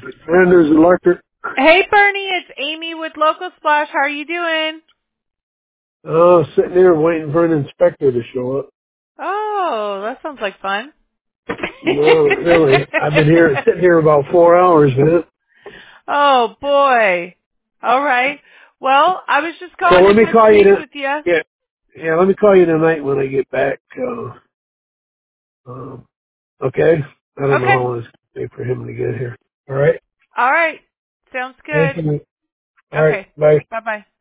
Sanders Electric. Hey, Bernie, it's Amy with Local Splash. How are you doing? Sitting here waiting for an inspector to show up. Oh, that sounds like fun. No, really. I've been sitting here about 4 hours, man. Oh, boy. All right. Well, I was just So calling let to me touch call you. base with you. Yeah, let me call you tonight when I get back. Okay. I don't know Okay. how long it's going to take for him to get here. All right. All right. Sounds Thank good. you. All right. Okay. Bye. Bye-bye.